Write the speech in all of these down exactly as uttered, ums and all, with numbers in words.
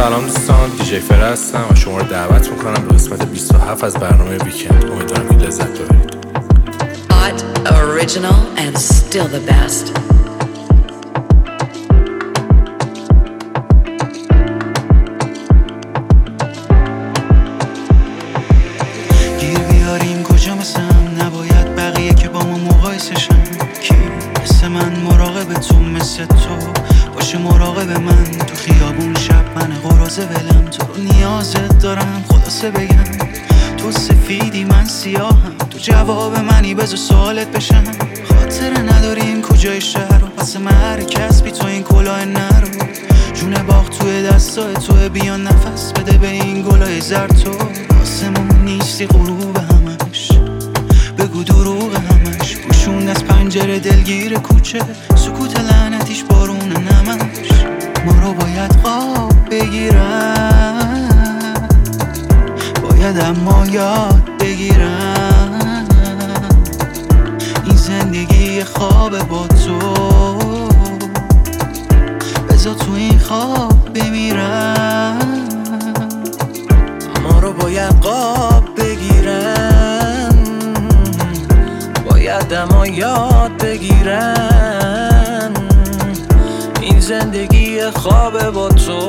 سلام دوستان، دیجی فره هستم و شما رو دعوت میکنم به قسمت بیست و هفت از برنامه ویکند. امیدوارم که لذت ببرید. Hot, original and still the best. گیر بیاریم کجا مثل هم نباید بقیه که با ما مقایسشن. کی مثل من مراقب تو، مثل تو باشه مراقب من. تو خیابون شب من قرازه ولم، تو رو نیازت دارم خلاصه بگم. تو سفیدی من سیاهم، تو جواب منی بذار سوالت بشم. خاطره نداریم کجای شهر و پس من کس بی تو این کلاه نرو. جون باغ توی دستای توی، بیا نفس بده به این گلای زرد. تو آسمون نیستی غروب همش، بگو دروغ همش. گوشون از پنجره دلگیر کوچه، سکوت لعنتیش بارون نمش. ما رو باید خواب بگیرن، باید اما یاد بگیرن. این زندگی خواب با تو، بذار تو این خواب بمیرن. ما رو باید خواب بگیرن، باید اما یاد بگیرن. این زندگی خواب با تو،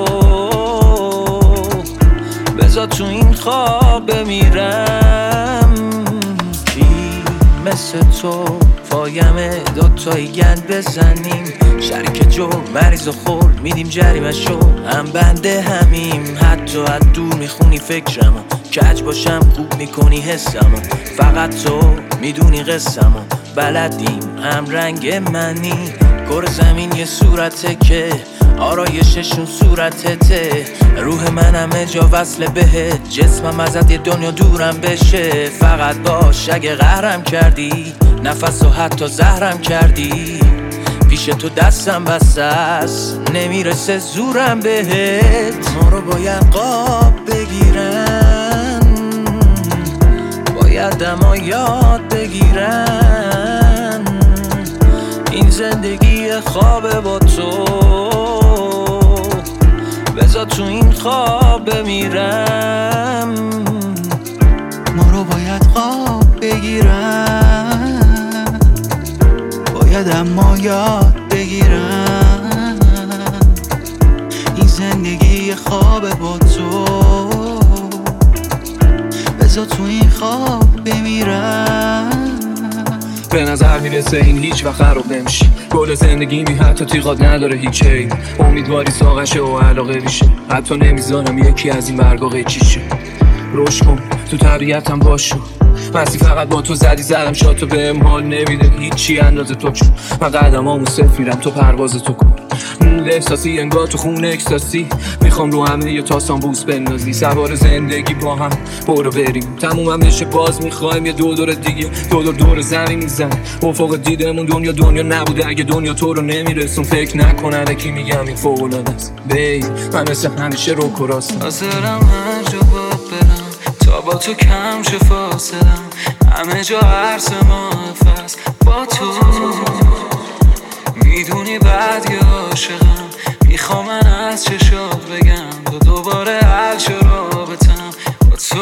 بذار تو این خواب بمیرم. کی مثل تو پایمه دوتایی گند بزنیم. شریک جو مریض و خور میدیم جریمه شو، هم بنده همیم. حتی از دور میخونی فکرمو، کج باشم خوب میکنی حسمو. فقط تو میدونی قصمو، بلدیم هم رنگ منی. کره زمین یه صورته که آرایششون صورتته. روح من همه جا وصل بهت، جسمم ازت یه دنیا دورم بشه. فقط باش اگه قهرم کردی، نفس و حتی زهرم کردی. پیش تو دستم بسته است، نمیرسه زورم بهت. ما رو باید خواب بگیرن، باید اما یاد بگیرن. این زندگی خواب با تو، بذار تو این خواب بمیرم. ما رو باید خواب بگیرن، باید اما یاد بگیرن. این زندگی خواب با تو، بذار تو این خواب بمیرن. به نظر میرسه این هیچ وقت خراب نمیشه. گل زندگی می حتی تیغات نداره هیچ عیب. امیدواری ساقشه و علاقه بیشه، حتی نمیذارم یکی از این برگا قیچی شه. روش کن تو طبیعتم باشو، مستی فقط با تو زدی زدم شاد. تو بهم حال نمیده هیچی اندازه تو، چون من قدمامو صرف میرم تو پرواز تو کن. احساسی انگار تو خون اکستاسی، میخوام رو همه یه تاسان بوس بندازی. سوار زندگی با هم برو بریم، تمومم نشه باز میخوایم یه دو دور دیگه. دو دور دور زمین میزن افق دیدمون. دنیا دنیا نبوده اگه دنیا تو رو نمیرسون. فکر نکنه کی میگم این فوق‌العاده است. بی من مثل همیشه رو کراستم. حاضرم هر جا باید برم تا با تو کم شه فاصلم. همه جا عرص ما فست با تو، میدونی بعد یه عاشقم. میخوام من از چشات بگم تو دوباره حل شه رابطم با تو.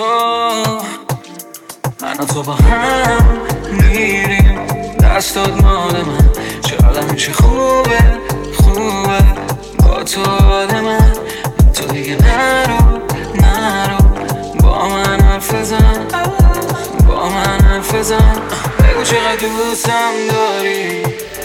من و تو با هم میریم، دستات مال من. چقدر میشه خوبه خوبه با تو آدمم. تو دیگه نرو نرو با من حرف بزن، با من حرف بزن. بگو چقدر دوستم داری.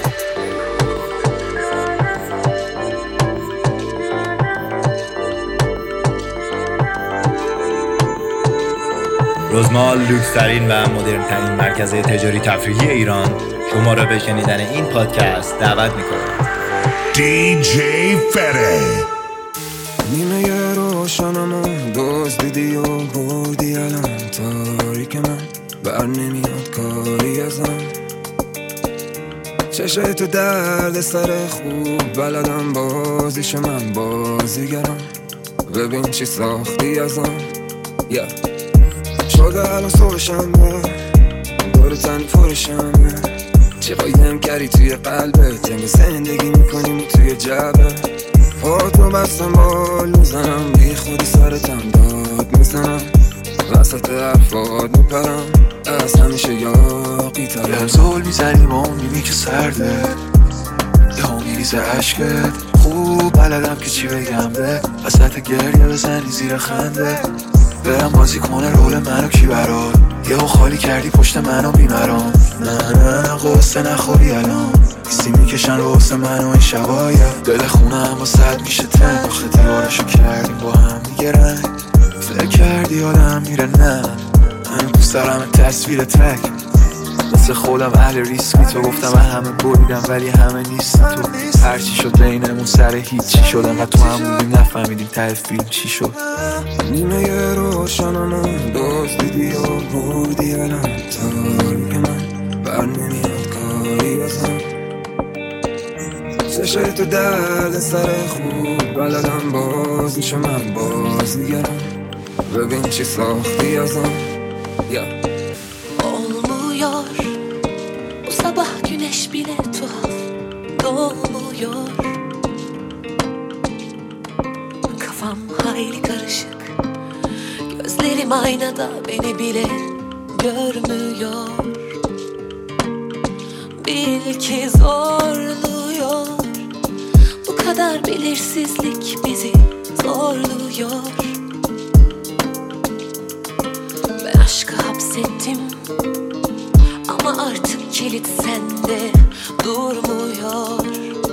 روزمال لوکس‌ترین و مدرن ترین مرکز تجاری تفریحی ایران شما را به شنیدن این پادکست دعوت می‌کند. دیجی فره. نیمه روشنمو دزدیدی و بردی الان. تاریک من بر نمیاد کاری ازم. چشای تو درد سر خوب بلدم، بازیش من بازیگرم. ببین چی ساختی ازم. yeah. شده الان سوشنبه، دور تنی پرشنبه. چه قایدم کردی توی قلبت، یعنی زندگی میکنیم توی جبه. پاتو بستم بال میزنم، بی خودی سرتم داد میزنم، وسط حرفات میپرم از همیشه یاقی ترم. یه زول میزنی با اون نیمی که سرده، یه ها میریزه عشقت. خوب بلدم که چی بگم به وسط گریه بزنی زیر خنده. برم بازی کنه رول منو کی برات، یه ها خالی کردی پشت منو بیمرام. نه نه نه قصه نخوری الان، بیستی میکشن رو حسن منو این شباید. دل خونه هم با صد میشه تن، آخه دیوارشو کردیم با هم دیگه رنگ. فکر کردی آدم میره نه، من دوست دارم تصویر تک مثل خودم اهل ریسکی. تو گفتم همه بریدم ولی همه نیست تو. هرچی شد بینمون سر هیچی شد، انقدر تو هم بودیم نفهمیدیم ته فیلم چی شد. نیمه روشنمون دوست دیدی و بودی الان تاریک من بر نمیاد کاری بزن. چشای تو درد سر خوب بلدم باز میشه من باز میگرم. ببین چی ساختی ازم yeah. Olmuyor bu sabah güneş bile tuhaf doğmuyor. Kafam hayli karışık, gözlerim aynada beni bile görmüyor. Bil ki zorluyor, bu kadar belirsizlik bizi zorluyor. Ben aşkı hapsettim ama artık kilit sende durmuyor.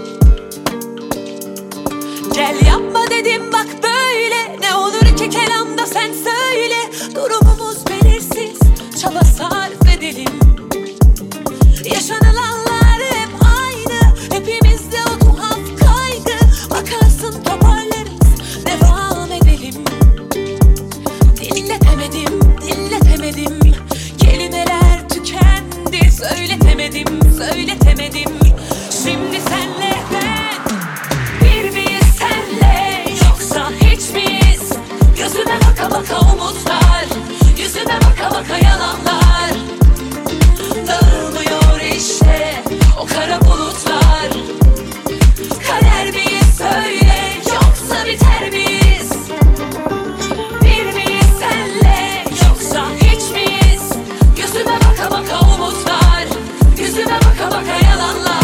Gel yapma dedim bak böyle, ne olur ki kelamda sen söyle. Durumumuz belirsiz, çaba sarf edelim. Yaşanılanlar hep aynı, hepimizde o tuhaf kaygı. Bakarsın toparlarız, devam edelim. Dinletemedim, dinletemedim. Kelimeler tükendi, söyletemedim, söyletemedim. Şimdi senle ben bir miyiz senle, yoksa hiç miyiz? Gözüme baka baka umutlar, yüzüme baka baka yalanlar. Dağılmıyor işte o kara bulutlar. Kader miyiz söyle, yoksa biter miyiz? Bir miyiz senle, yoksa hiç miyiz? Gözüme baka baka umutlar, yüzüme baka baka yalanlar.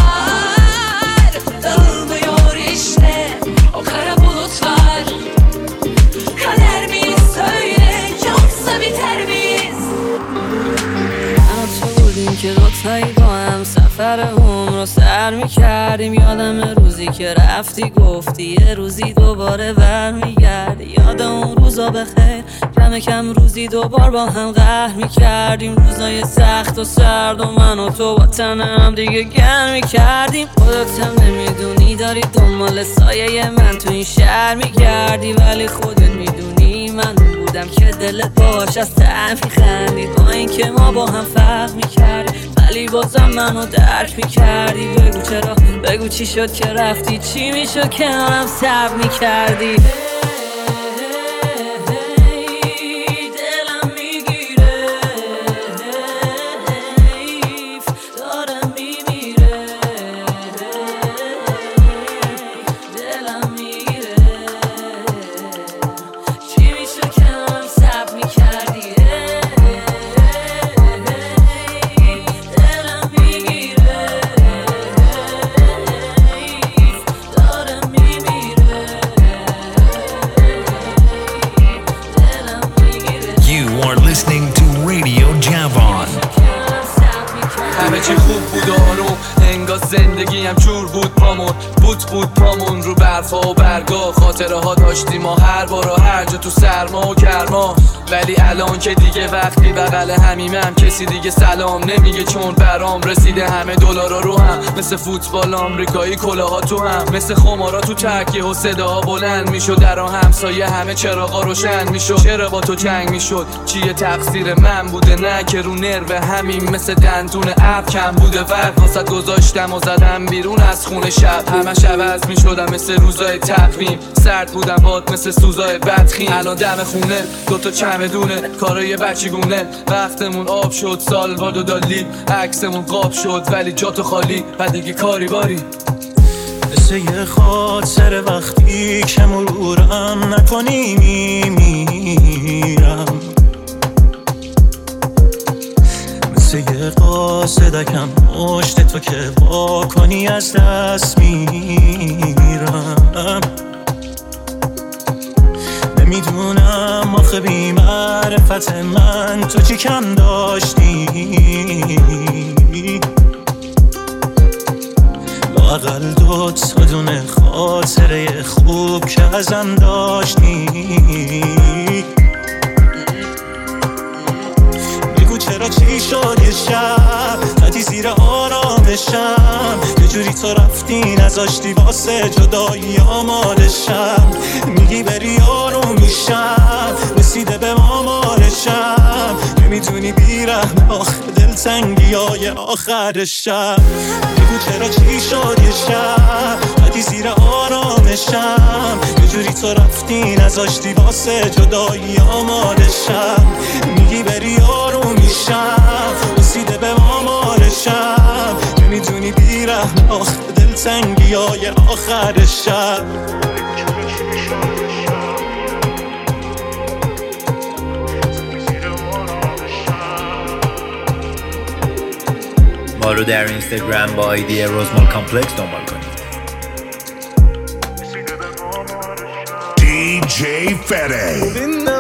Dağılmıyor işte o kara bulutlar. Kader miyiz söyle, yoksa biter miyiz? من تو بودیم که دوتایی با هم سفر عمر رو سر میکردیم. یادم روزی که رفتی گفتی یه روزی دوباره برمیگردی. یاد اون روزا بخیر، کم کم روزی دوبار با هم قهر میکردیم. روزای سخت و سرد و من و تو با تن هم دیگه گرم میکردیم. خودت هم نمیدونی داری دنبال سایه من تو این شهر میگردی، ولی خودت میدونی من بودم که دلت باش از ته میخندید. با این که ما با هم فرق میکردیم ولی بازم منو درک میکردی. بگو چرا، بگو چی شد که رفتی، چی میشد کنارم صبر میکردی. چی خوب بود آروم، انگار زندگیم جور بود پامون، بوت بود پامون رو برفا و برگا. خاطره ها داشتیم ما هر بار و هر جا تو سرما و گرما. ولی الان که دیگه وقتی بغل همیمم کسی دیگه سلام نمیگه، چون برام رسیده همه دلارا رو هم. مثل فوتبال آمریکایی کلاها تو هم، مثل خمارا تو تکیه و صداها بلند میشد. در همسایه همه چراغا روشن میشد. چرا با تو جنگ میشد؟ چیه تقصیر من بوده؟ نه که رو نرو همین مثل دندون اب کم بوده. فرق واسط گذاشتم و زدم بیرون از خونه شب. همش عوض میشدم مثل روزای تقویم. سرد بودم باد مثل سوزای بدخیم. الان دم خونه دوتا چمدونه کارای بچگونه. وقتمون آب شد، سال باد و دالی عکسمون قاب شد، ولی جاتو خالی و دیگه کاری باری. مثل یه خاطر وقتی که مرورم نکنی میمیرم، مثل یه قاصدکم پشت تو که وا کنی از دست میرم. نمیدونم آخه بی معرفت من تو چی کم داشتی، لااقل دو تا دونه خاطره خوب که ازم داشتی. بگو چرا چی شد یه شب زدی زیر آرامشم، یه جوری تو رفتی نذاشتی واسه جدایی آمادشم. میگی بری آروم میشم، رسیده به آمارشم، نمیدونی بیرحم آخه دلتنگی های آخر شب. بگو چرا چی شد یه شب زدی زیر آرامشم، یه جوری تو رفتی نذاشتی واسه جدایی آمادشم. میگی بری آروم میشم، رسیده به آمارشم، نمیدونی بیرحم آخه دلتنگی های آخر شب. ما رو در اینستاگرام با آیدی روزمال کامپلکس دنبال کنید. دی جی فره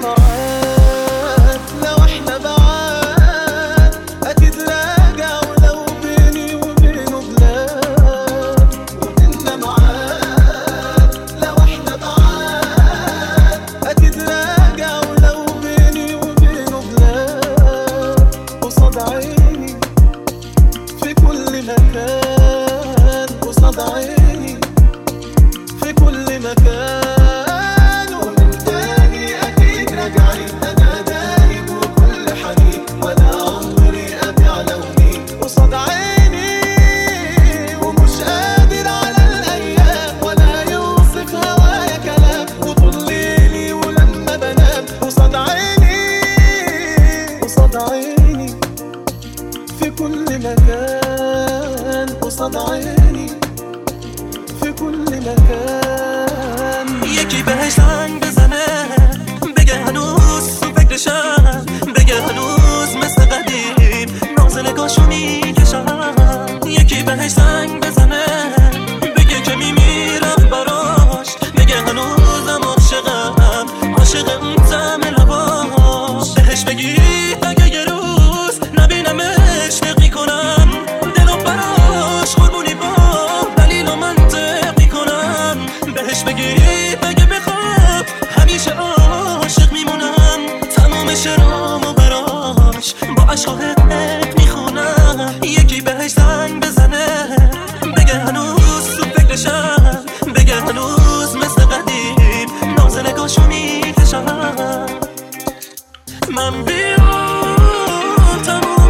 یکی بهش زنگ بزنه بگه هنوز تو فکرشم، بگه هنوز مثل قدیم ناز نگاهشو میکشم. یکی بهش زنگ بزنه بگه که میمیرم براش، بگه هنوزم عاشقم، عاشق اون طعم لباش. بهش بگی اگه یه روز نبینمش فکر کنم، دلم براش قربونی با دلیل و منطق میکنم. بهش بگی اگه بخواب همیشه عاشق میمونم، تمام شرامو براش با عشق حق میخونم. یکی بهش زنگ بزنه بگه هنوز تو فکرشم، بگه هنوز مثل قدیم ناز نگاهشو میکشم. من بیام تموم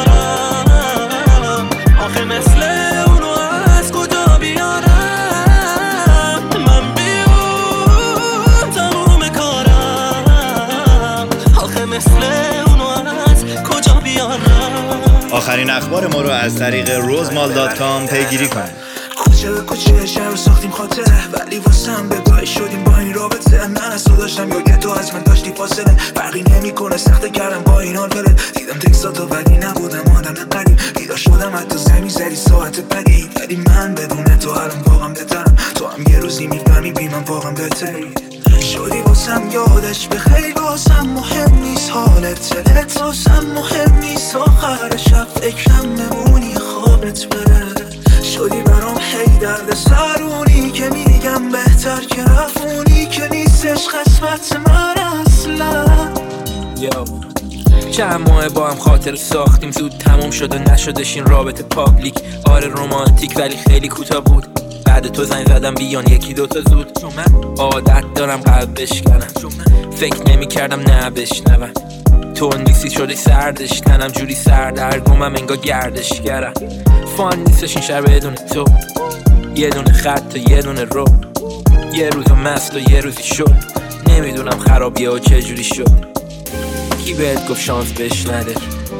کارم آخه مثل اونو از کجا بیارم. من بیام تموم کارم آخه مثل اونو از کجا بیارم. آخرین اخبار ما رو از طریق روزمال دات کام پیگیری کنید. کوچه به کوچه شهر ساختیم خاطره، ولی واسم به پای شدیم با این رابطه. من از تو داشتم یا که تو از من داشتی فاصله، فرقی نمی کنه سخته کردم با این حال بره. دیدم تکساتو ولی نبودم آدم قریب، بیدار شدم حتی زنگ زدی ساعت بدی، ولی من بدون تو الان واقعا بهترم. تو هم یه روزی میفهمی بی من واقعا بهتری شدی واسم. یادش به خیلی واسم مهم نیست حالت، دلت واسم مهم نیست. آخر شب فکرم نمونی خوابت بره، شدی برام هی درد سرونی که میگم بهتر که رفونی، که نیستش قسمت من اصلا. یو چند ماه با هم خاطر ساختیم، زود تموم شد و نشدش این رابطه پابلیک. آره رومانتیک ولی خیلی کوتاه بود، بعد تو زنگ زدم بیان یکی دوتا زود. چون من عادت دارم قلب بشکنم، فکر نمی کردم نه بشنوم. تو نیستی شده سردش تنم جوری سردرگمم انگار گردشگرم. فان نیستش این شهر بدون تو، یه دونه خط و یه دونه رو، یه روز مست و یه روزی شد. نمیدونم خرابیه و چه جوری شد، کی بهت گفت شانس بهش نده.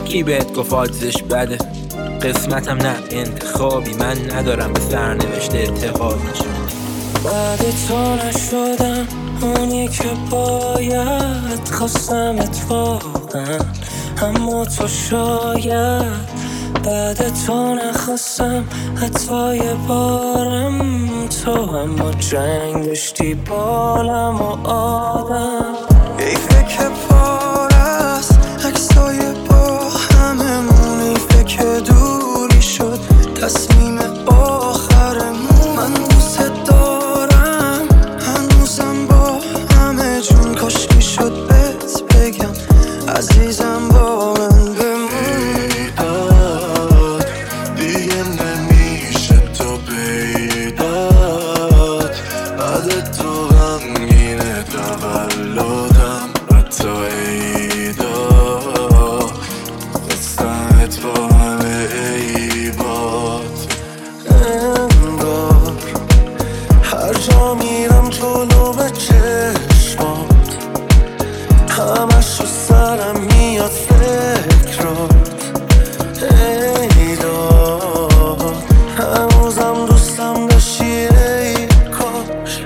کی بهت گفت آدزش بده؟ قسمتم نه انتخابی، من ندارم به سرنوشته اعتقاد نشم. بعد تو نشدم اونی که باید، خواستم اتفاقا اما تو شاید. بعد تو نخواستم حتی یه بارم تو، اما جنگ داشتی بالم و آدم. ایفه که پار است عکسای با هممون، ایفه که دوری شد تصمیم آخرمون. من دوست دارم هنوزم با همه جون، کاشکی شد بهت بگم عزیزم با من بمون. دیگه نمیشه تو پیدات، بعد تو غمگینه تولدم حتی عیدا، قصت با همه عیبات. انگار هر جا میرم جلو به چشمات، همش رو سرم میاد فکرات. ای داد هنوزم دوستم داشتی ای کاش.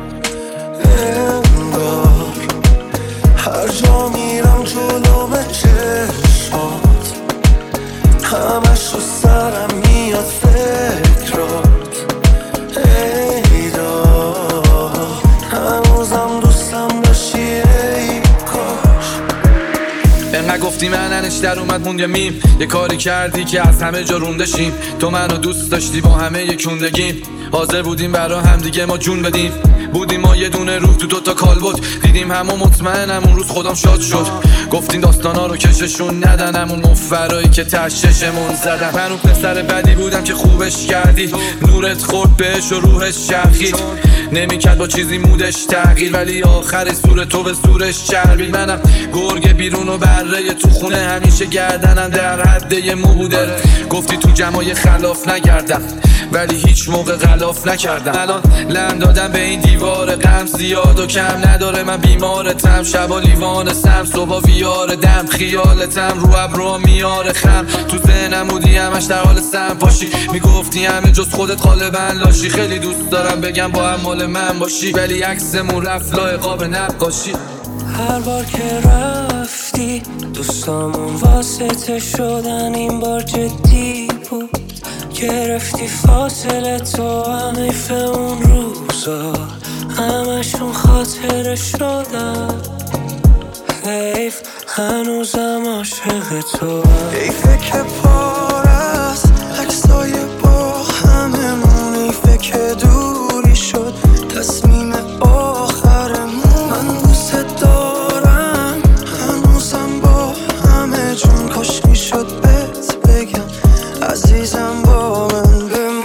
انگار هر جا میرم جلو به چشمات، همش رو سرم میاد فکرات. ای داد هنوزم دوستم داشتی ای کاش. انقدر گفتی من انش در اومد موند یه میم، یه کاری کردی که از همه جا رونده شیم. تو منو دوست داشتی با همه یکوندگیم، حاضر بودیم برا هم دیگه ما جون بدیم. بودیم ما یه دونه روح تو دوتا کالبد، دیدیم همو مطمئنم اون روز خودم شاد شد. گفتین داستانا رو کششون ندن، همون مفرایی که تششمون زدن. من اون پسر بدی بودم که خوبش کردی، نورت خورد بهش و روحش چرخید. نمیکرد با چیزی مودش تغییر، ولی آخر سور تو به سورش چربید. منم گرگ بیرون و بره تو خونه، همیشه گردنم در حد یه مو بوده. گفتی تو جمعای خلاف نگردم، ولی هیچ موقع غلاف نکردم. الان لم دادم به این دیوار غم، زیاد و کم نداره. من بیمارتم، شبا لیوان سم، صبح ویار دم، خیالتم رو ابرو میاره خم. تو ذهنم بودی همش در حال سم پاشی، میگفتی همه جز خودت غالبا لاشی. خیلی دوست دارم بگم با هم مال من باشی، ولی عکسمون رفت لای قاب نقاشی. هر بار که رفتی دوستامون واسطه شدن، این بار جدی بود. گرفتی فاصله تو، هم ایف اون روزا همشون خاطره شدن. حیف هنوزم عاشق تو، ایفه که پار است عکسای با هممون، ایفه که دوری شد تصمیم آخرمون. من دوست دارم هنوزم با همه جون، کاشکی شد بهت بگم عزیزم با من بمون.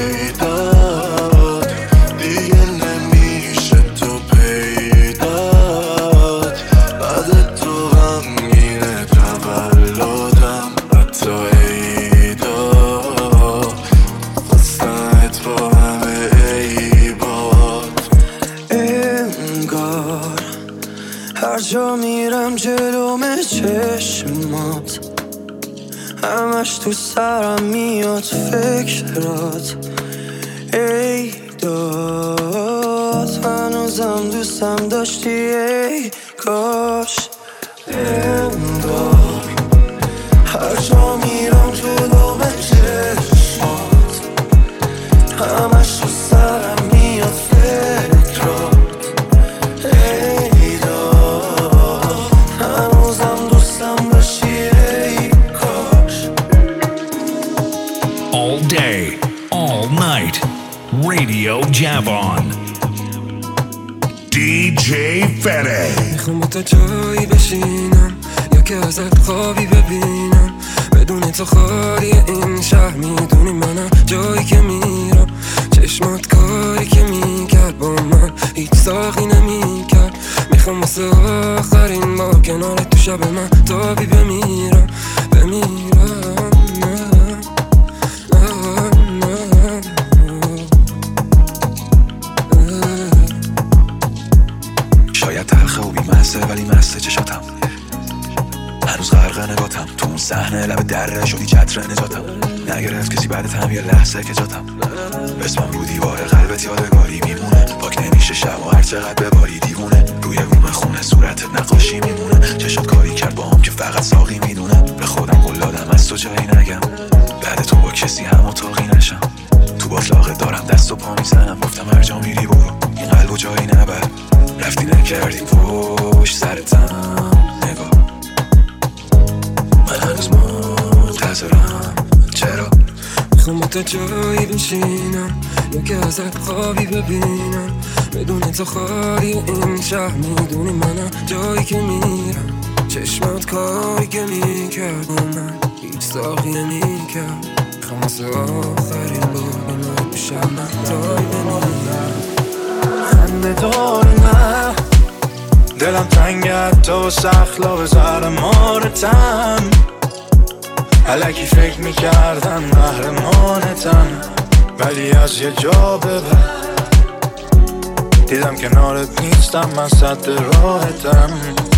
داد دیگه نمیشه تو پیدات، بعد تو غمگینه تولدم حتی عیدا، قصت با همه عیبات. انگار هر جا میرم جلوم چشمات، همش تو سرم میاد فکرات. ای داد هنوزم دوستم داشتی ای کاش. انگار هر جا میرم جلوم چشمات، همش تو سرم میاد فکرات. ای داد هنوزم دوستم داشتی ای کاش. All day, all night, Radio Javon. دی جی Fede. میخوام با تو جایی بشینم، یا که ازت خوابی ببینم. بدون تو خالی این شهر، میدونی منم جایی که میرم. چشمات کاری که میکرد با من هیچ ساقی نمیکرد. میخوام واسه آخرین بار کنار تو شب من تابی بمیرم بمیرم. شاید تلخه و بیمزه ولی مسته چشاتم، هنوز غرق نگاتم تو اون صحنه لب چتر نجاتم نگرفت کسی بعد هم یه لحظه که جاتم اسمم رو دیوار قلبت یادگاری میمونه پاک نمیشه شب و هر چقدر بباری دیوونه روی بوم خونه صورتت نقاشی میمونه چشات کاری کرد با هم که فقط ساقی میدونه به خودم قول دادم از تو جایی نگم بعد تو با کسی هم اتاقی نشم تو باطلاقت دارم دست و پا میزنم گفتم هر جا میری برو این قلب و جایی نبر رفتی نکردی پشت سرتم نگاه من هنوز منتظرم چرا میخوام با تا جایی بشینم یا که ازت خوابی ببینم بدون تو خالی این شهر میدونی منم جایی که میرم چشمات کاری که میکرد من هیچ ساقی نمیکرد میخوام واسه آخرین بار بنار بشم من تایی بمیرم خنده دار نه دلم تنگت تو سخلا به زهر مارتم الکی فکر میکردم قهرمانتم ولی از یه جا به بعد دیدم کنارت نیستم من صد راحتم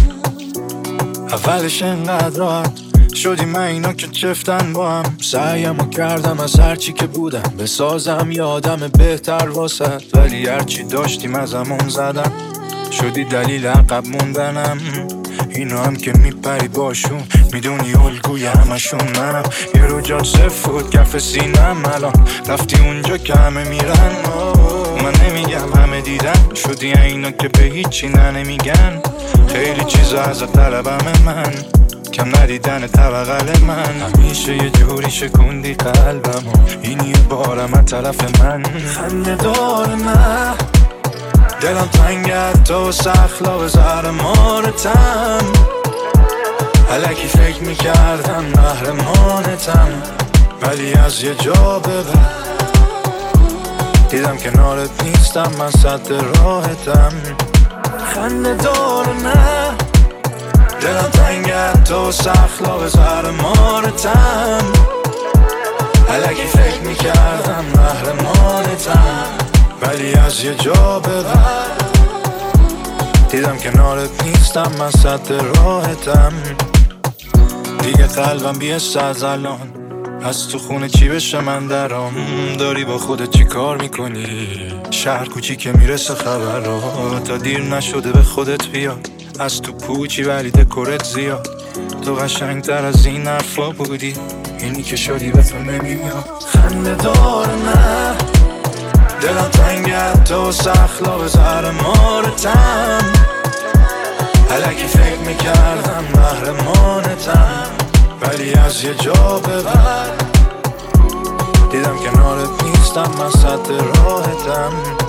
اولش انقدر راحت شدی من اینا که چفتن با هم سعیمو کردم از هرچی که بودم بسازم یادم بهتر واسد ولی هرچی داشتیم از همون زدم شدی دلیل عقب موندنم اینا هم که میپری باشون میدونی الگوی همشون منم یه رو جات سفود کف سینم الان رفتی اونجا که همه میرن من نمیگم همه دیدن شدی اینا که به هیچی نه نمیگن خیلی چیزا از طلبم من کم ندیدن طبقل من همیشه یه جوری شکوندی قلبم این یه بارم از طرف من خنده دار نه دلم تنگت تو سخلا به زهر مارتم الکی فکر میکردم قهرمانتم ولی از یه جا به بعد دیدم کنارت نیستم من صد راحتم خنده دار نه دلم تنگت تو سخلا به زهر مارتم الکی فکر میکردم قهرمانتم ولی از یه جا به بعد دیدم کنارت نیستم من صد راحتم دیگه قلبم بیست از الان از تو خونه چی بشه من درام داری با خودت چی کار میکنی شهر کوچی که میرسه خبرها تا دیر نشده به خودت بیاد از تو پوچی ولی دکورت زیاد تو قشنگتر از این حرفا بودی اینی که شدی به تو نمیاد خنده دار نه دلم تنگت تو سخلا به زهر مارتم الکی فکر میکردم قهرمانتم ولی از یه جا به بعد دیدم کنارت نیستم من صد راحتم